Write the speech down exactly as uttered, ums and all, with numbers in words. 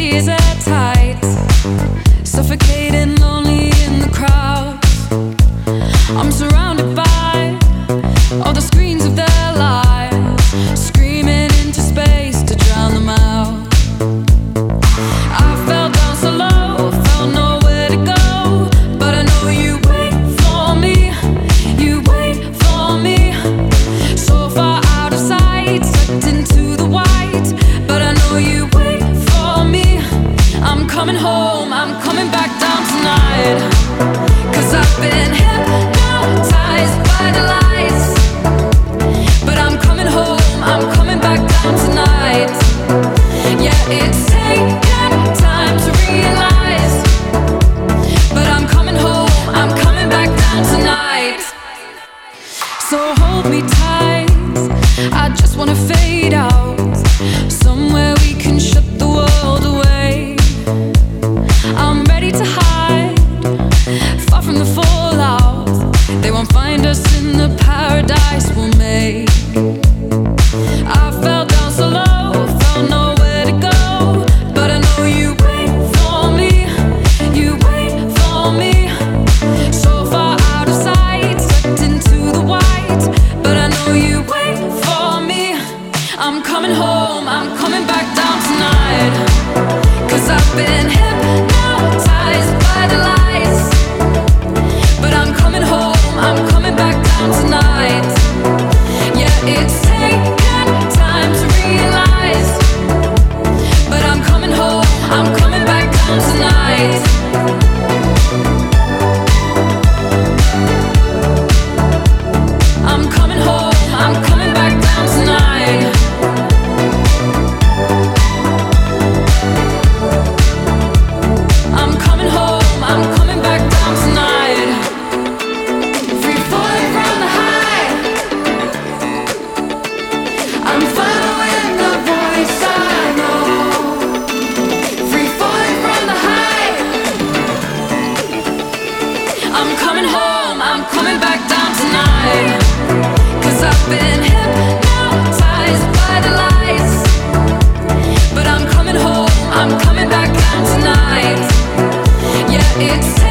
is airtight, suffocating, lonely in the crowd. I'm surrounded by all the screens of their lives, screaming into space to drown them out. I fell down so low, felt nowhere to go, but I know you wait for me, you wait for me. So far out of sight, sucked into the white, but I know you wait for me. I'm coming home, I'm coming back down tonight, 'cause I've been hypnotized by the lights. But I'm coming home, I'm coming back down tonight. Yeah, it's taken time to realize, but I'm coming home, I'm coming back down tonight. So hold me tight, I just wanna fade out, somewhere we can shut the world away. I'm ready to hide, far from the fallout. They won't find us in the paradise we'll make. I fell down so low, felt nowhere to go, but I know you wait for me, you wait for me. So far out of sight, sucked into the white, but I know you wait for me. I'm coming home, I'm coming back down tonight, 'cause I've been hypnotized by the lights. But I'm coming home, I'm coming back down tonight. Yeah, it's taken time to realize, but I'm coming home, I'm coming back down tonight. I'm coming home, I'm coming back down tonight. I'm coming home, I'm coming back down tonight. Free falling from the high, I'm following the voice I know. Free falling from the high, I'm coming home, I'm coming back down tonight, 'cause I've been hypnotized by the lights. But I'm coming home, I'm coming back down tonight. Yeah, it's